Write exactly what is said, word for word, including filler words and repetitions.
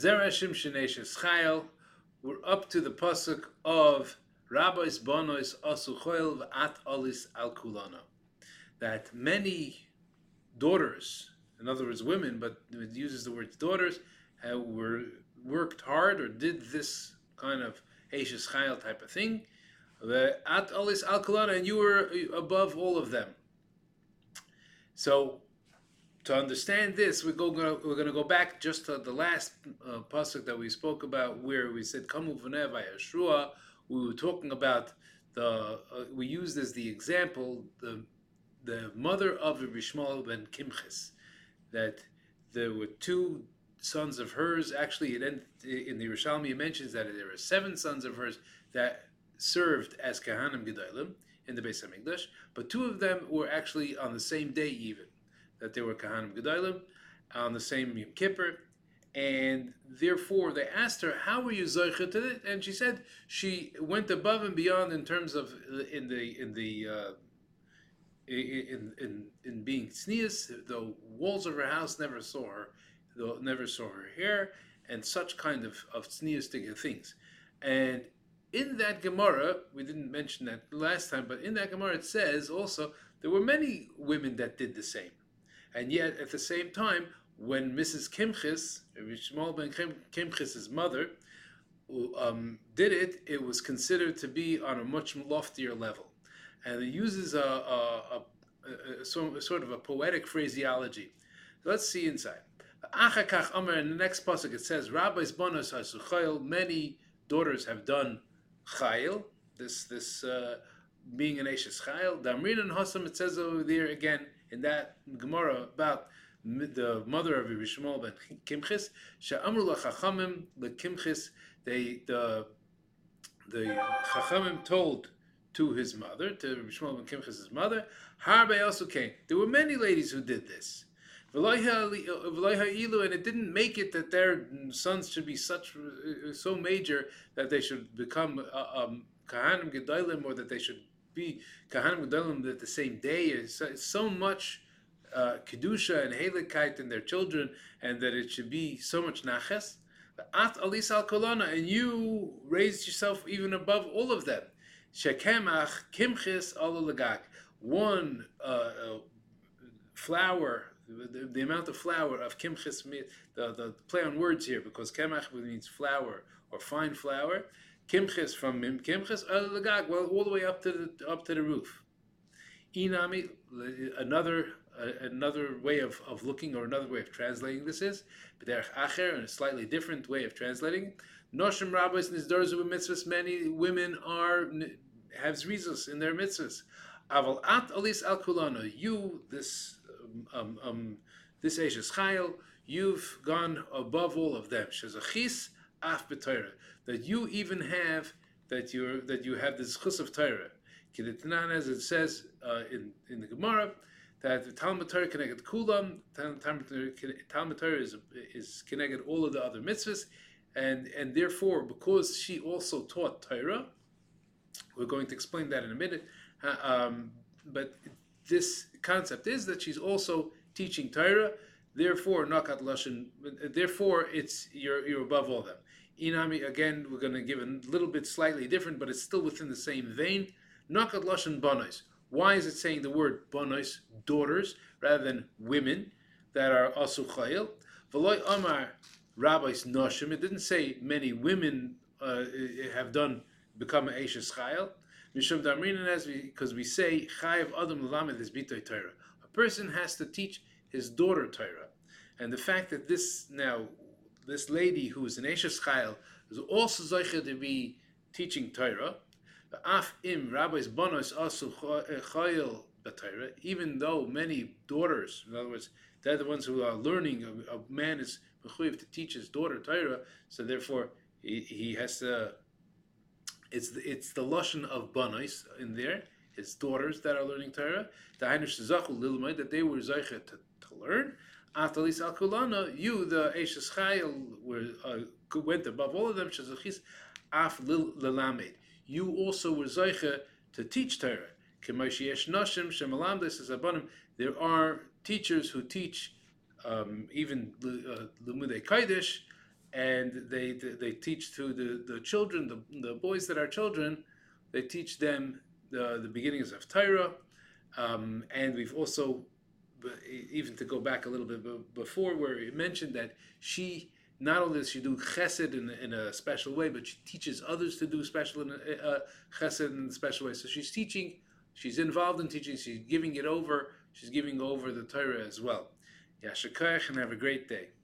Zerashim Sheneshes Chayil. We're up to the pasuk of Rabbis Bonois Asuchoil V'at Olis Al Kulana. That many daughters, in other words, women, but it uses the word daughters, uh, were worked hard or did this kind of Eishes Chayil type of thing. At Olis Al Kulana, and you were above all of them. So, to understand this, we go, we're going to go back just to the last uh, pasuk that we spoke about, where we said Kamu v'nei v'yashrua. We were talking about the. Uh, we used as the example the the mother of Rabbi Shmuel ben Kimchis, that there were two sons of hers. Actually, it ended, in the Yerushalmi it mentions that there were seven sons of hers that served as Kahanim Gedolim in the Beis Hamikdash, but two of them were actually on the same day even, that they were Kahanim Gedolim on the same Yom Kippur, and therefore they asked her, how were you Zoicha to it? And she said she went above and beyond in terms of in the in the uh, in in in being tznius. The walls of her house never saw her, though never saw her hair, and such kind of of tzniustic things. And in that Gemara, we didn't mention that last time, but in that Gemara it says also there were many women that did the same. And yet, at the same time, when Missus Kimchis, Shmuel ben Kimchis' mother, um, did it, it was considered to be on a much loftier level. And it uses a, a, a, a, sort of a poetic phraseology. Let's see inside. Achakach Amar, in the next pasuk it says, Rabbis bonos hasuchayil, many daughters have done chayil, this this uh, being an Eishes Chayil. Damrin and Hossam, it says over there again, in that Gemara about the mother of Rabbi Shmuel ben Kimchis, she'amru lachachamim lekimchis, they the the Chachamim told to his mother, to Rabbi Shmuel ben Kimchis' mother, harbe also came. There were many ladies who did this. And it didn't make it that their sons should be such so major that they should become uh, um, Kahanim Gedolim, or that they should be Kahanim Gedolim at the same day. It's, it's so much uh, Kedusha and Helikite in their children, and that it should be so much Naches. At Alis al Kolana, and you raised yourself even above all of them. Shekemach Kimchis Ala Lagak. One uh, uh, flour, the, the amount of flour of Kimchis, the, the play on words here, because Kemach means flour or fine flour. Kimchis from Mim Kimchis Ala Lagak, well, all the way up to the up to the roof. Inami, another uh, another way of, of looking, or another way of translating this is B'derech Acher, and a slightly different way of translating. Noshim rabbis nizdarzu b'mitzvahs. Many women are have zrizos in their mitzvahs. Aval at alis al kulana. You, this um, um, this Eishes Chayil, you've gone above all of them. Shezachis af b'Torah. That you even have that you that you have this chus of Torah. Kidetanan, as it says uh, in in the Gemara, that the Talmud Torah connected kulam. Talmud Torah is is connected all of the other mitzvahs, and and therefore, because she also taught Torah, we're going to explain that in a minute. Uh, um, but this concept is that she's also teaching Torah. Therefore, nakat lashon. Therefore, it's you're you're above all them. Inami, again, we're going to give a little bit slightly different, but it's still within the same vein. Nakat lashon banos. Why is it saying the word banos, daughters, rather than women that are asu chayil? V'loy amar rabbis noshim. It didn't say many women uh, have done become an Eishes Chayil. Mishum damrin, as because we say chayav adam l'lamed is bitoy Torah. A person has to teach his daughter Torah, and the fact that this now this lady who is an Eishes Chayil is also zoicha to be teaching Torah. Af im rabbis bonos asu chayil b'Torah. Even though many daughters, in other words, they're the ones who are learning. A, a man is mechuyev to teach his daughter Torah, so therefore he, he has to. It's the, it's the lashon of banos in there, his daughters that are learning Torah. The hainish zachu lilmay, that they were zeicha to, to learn. Atalis al kulana, you the Eishes Chayil were uh, went above all of them. Shezachis af lilamed. You also were zeicha to teach Torah. K'mayshiesh nashim shemalamdes as abanim. There are teachers who teach um, even lemudei kodesh, and they they teach to the, the children, the, the boys that are children, they teach them the, the beginnings of Torah. Um, and we've also, even to go back a little bit before, where he mentioned that she, not only does she do chesed in, in a special way, but she teaches others to do special in a, uh, chesed in a special way. So she's teaching, she's involved in teaching, she's giving it over, she's giving over the Torah as well. Yashar koach, and have a great day.